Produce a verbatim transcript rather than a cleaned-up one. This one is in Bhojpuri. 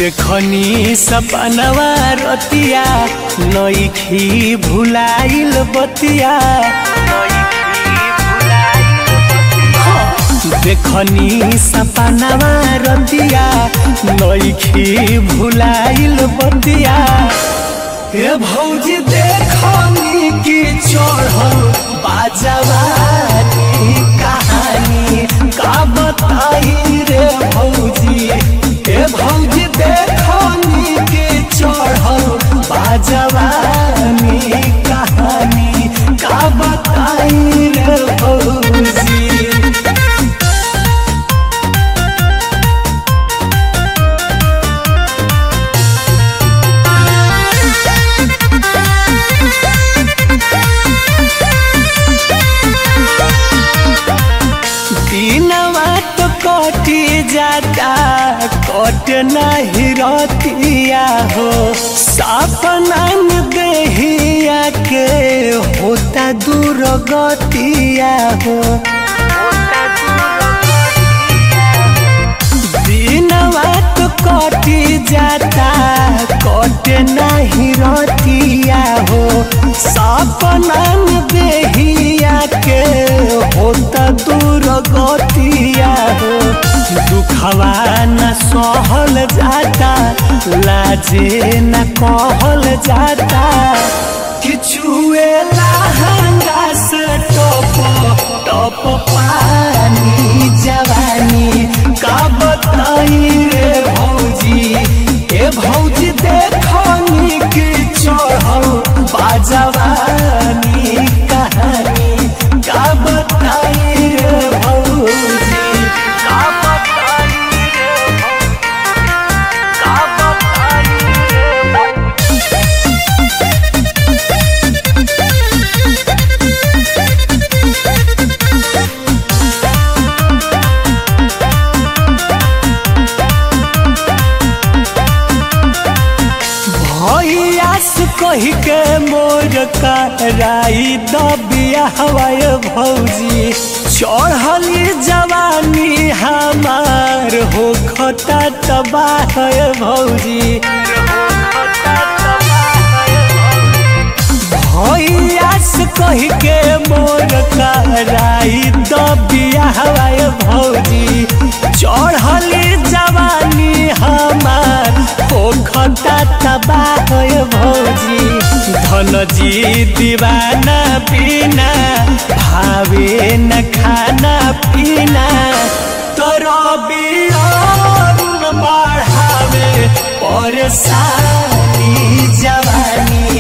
देखनी सपनवा रतिया नइखी भुलाइल बतिया देखनी सपनवा रतिया नइखी भुलाइल बतिया हे भौजी देखनी की चढ़ल बाजवानी कहानी का बताई रे भौजी हे भौजी देखनी की चढ़ल बाजवानी कहानी का बताई रे भौजी। कटी जाता कट नहीं रतिया हो सपना देहिया के होता दूर गतिया हो दिनवा तो कटी जाता कट नहीं रतिया हो सपना देहिया के होता दूर गतिया हो दुखवा न सहल जाता लाजे न कहल जाता किछुए लहंगा से टप टप पानी जवानी का बताई रे भौजी ए भौजी देखनी की चढ़ल बाजवानी कहानी का बताई रे भौजी। कही के मोर कराई दबिया हवाय भौजी चढ़ली जवानी हमार हो खता तबाह भौजी भैया से कही के मोर कराई दबिया हवाय भौजी चढ़ली जवानी हमार हो खता तबाह भौजी धन जी दीवाना पीना भावे न खाना पीना तोरा बियान बढ़ावे परेशानी जवानी